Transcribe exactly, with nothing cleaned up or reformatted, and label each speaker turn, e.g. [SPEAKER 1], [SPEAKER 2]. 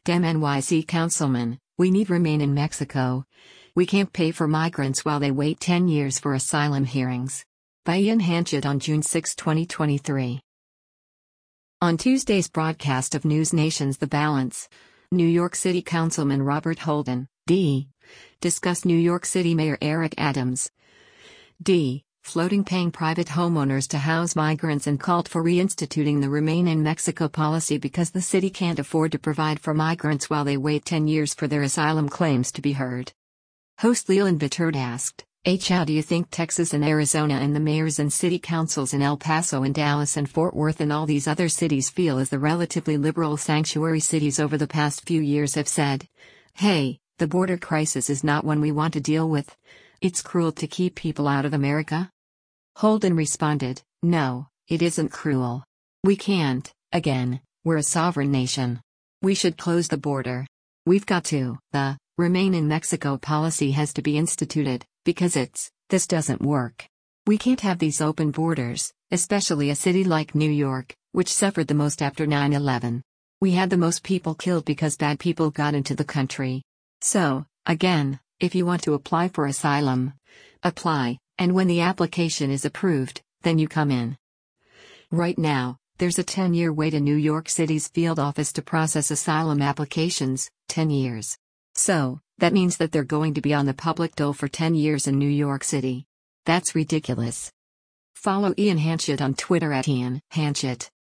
[SPEAKER 1] Dem N Y C councilman, we need remain in Mexico. We can't pay for migrants while they wait ten years for asylum hearings. By Ian Hanchett on June sixth, twenty twenty-three. On Tuesday's broadcast of News Nation's The Balance, New York City Councilman Robert Holden, D. discussed New York City Mayor Eric Adams, D. floating paying private homeowners to house migrants and called for reinstituting the Remain in Mexico policy because the city can't afford to provide for migrants while they wait ten years for their asylum claims to be heard. Host Leland Bittert asked, H. How do you think Texas and Arizona and the mayors and city councils in El Paso and Dallas and Fort Worth and all these other cities feel as the relatively liberal sanctuary cities over the past few years have said, hey, the border crisis is not one we want to deal with. It's cruel to keep people out of America? Holden responded, no, it isn't cruel. We can't, again, we're a sovereign nation. We should close the border. We've got to. The Remain in Mexico policy has to be instituted, because it's, this doesn't work. We can't have these open borders, especially a city like New York, which suffered the most after nine eleven. We had the most people killed because bad people got into the country. So, again, if you want to apply for asylum, apply. And when the application is approved, then you come in. Right now, there's a ten-year wait in New York City's field office to process asylum applications, ten years. So, that means that they're going to be on the public dole for ten years in New York City. That's ridiculous. Follow Ian Hanchett on Twitter at Ian Hanchett.